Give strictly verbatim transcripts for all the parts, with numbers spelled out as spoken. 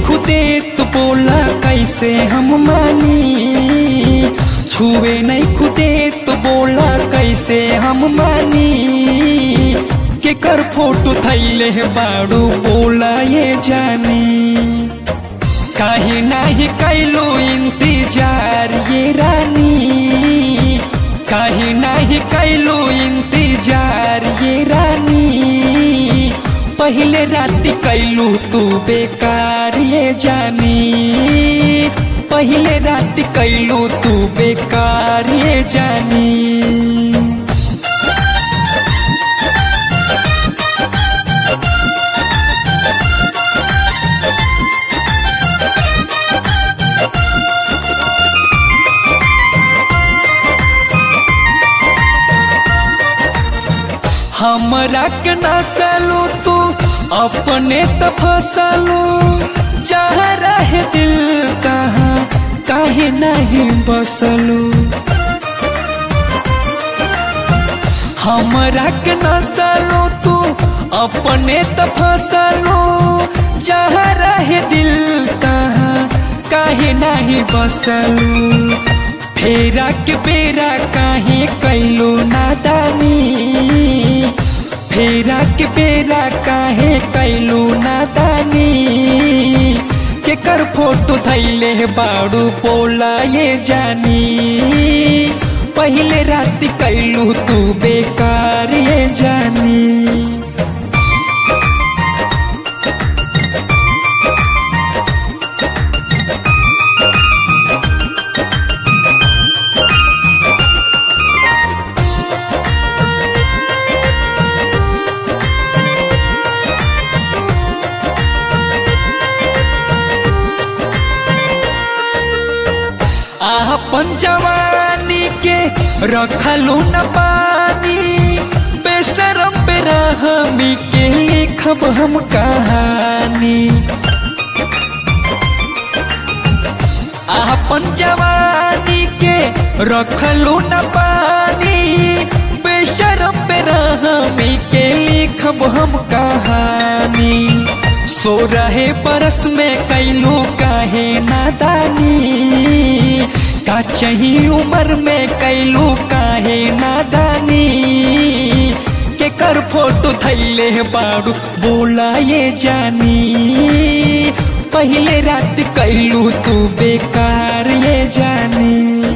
खुदे तो बोला कैसे हम मानी, छुए नहीं खुदे तो बोला कैसे हम मानी, के कर फोटो थैले बाड़ू बोला ये जानी, काहे नाही कैलो इंतजार ये रानी, काहे नाही कैलो इंतजार ये रानी, पहले राती कैलू तू बेकार ये जानी, पहले राती कैलू तू बेकार ये जानी। हमरा के नसलू तू अपने तो फसलू, जहाँ रहे दिल तहाँ काहे नहीं बसलू, हमरा के नसलू तू अपने तो फसलू, जहाँ रहे दिल तहाँ काहे नहीं बसलू, फेरा के बेरा काहे कैलू नादानी, फेरा के बेरा काहे कैलू नादानी, के कर फोटो थैले बाड़ू बोला ये जानी, पहले रात कैलू तू बेकार ये जानी। अपन जवानी के रखलू न पानी, बेशरम पे रहमी के लिखब हम कहानी, अपन जवानी के रखलू न पानी, बेशरम पे रहमी के लिखब हम कहानी, सो रहे बरस में कैलू काहे नादानी, का चाहिए उम्र में कैलू काहे नादानी, के कर फोटो थैले बाड़ू बोला ये जानी, पहले रात कैलू तू बेकार ये जानी।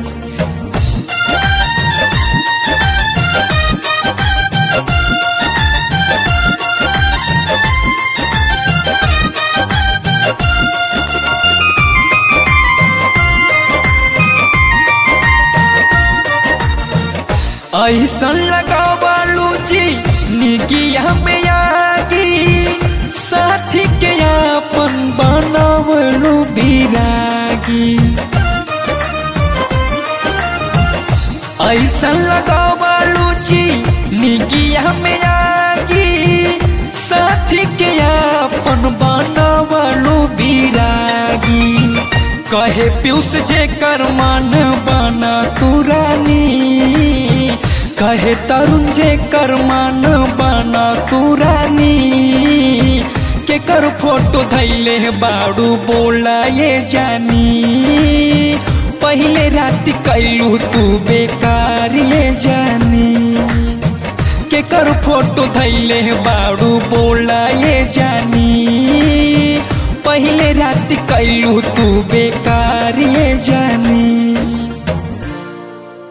ऐसन लगावालू जी निगिया में आगी, साथी के अपन बनावलू बिरागी, ऐसन लगावालू जी निगिया में आगी, साथी के अपन बनावलू बिरागी, कहे पीयूष जे कर मान बना तू रानी, कहे तरुण जे कर मान बना तू रानी, के कर फोटो थैले बाड़ू बोला ये जानी, पहले रात कैलू तू बेकार ये जानी, के कर फोटो थैले बाड़ू बोला ये जानी, पहले रात कैलू तू बेकार ये जानी।